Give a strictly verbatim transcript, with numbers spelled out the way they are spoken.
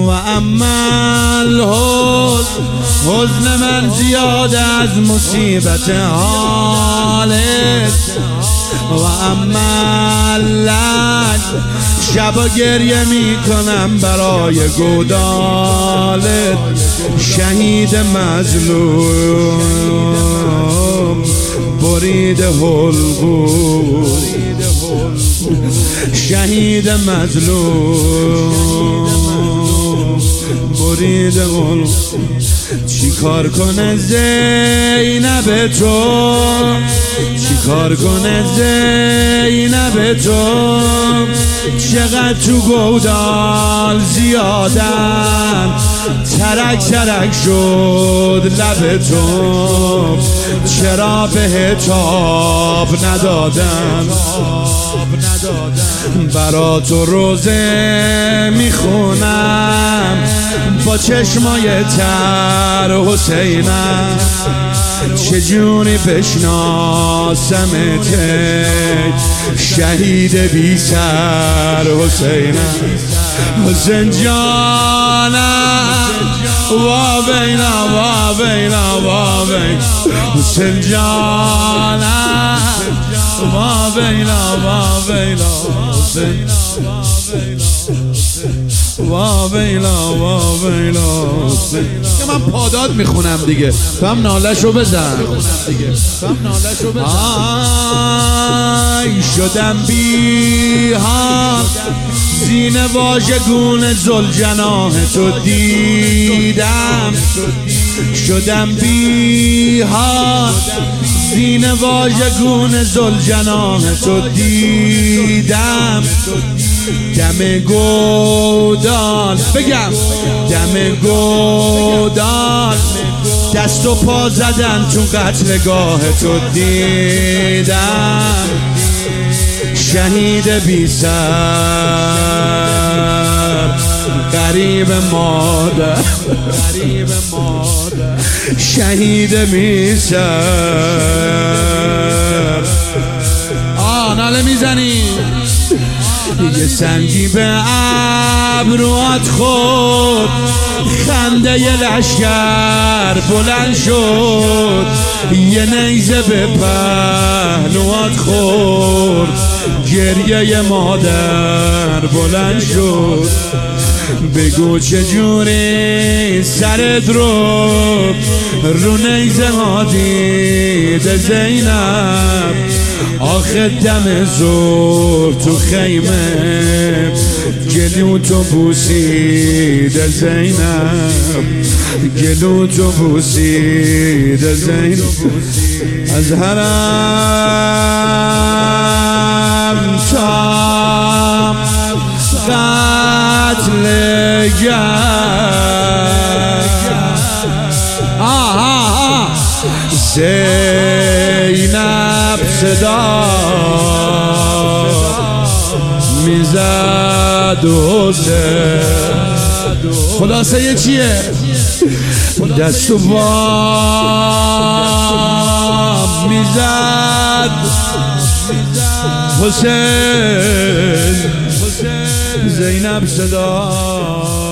و اما الحزن حزن من زیاد از مصیبت حالت و اما اللج شبا گریه می کنم برای گودالت شهید مظلوم برید حلقوم شهید مظلوم برید حلقوم چی کار کنه زینب تو چی کار کنه زینب تو چقدر تو گودال زیادن ترک ترک شد لب تو چرا به تاب ندادن برا تو روزه میخونم با چشمای تر حسینم چجوری بشناسمت شهید بی سر حسینم حسین جانم وا بینا وا بینا وا بینا حسین جانم وا بینا وا بینا حسین وا بینا وا بینا که من پاداد میخونم دیگه تو هم نالشو بزن آی شدم بی‌حال زین واژگون زلجناح تو دیدم شدم بی‌حال زین واژگون زلجناح تو دیدم دم گودال بگم دم گودال دست و پا زدن تو قتلگاه تو دیدم شهید بی سر غریب مادر شهید بی سر آه ناله میزنی یه سنگی به ابروات خود خنده ی لشکر بلند شد یه نیزه به پهلوات خورد گریه ی مادر بلند شد بگو چجوری سرت رو رو نیزه ها دیده زینب آخه دم زور تو خیمه گلو تو بوسیده زینب گلو تو بوسیده زینب از حرم تا قتل گر آها زینب صدا میزد و خلاصه یه چیه دست و پا میزد حسین زینب صدا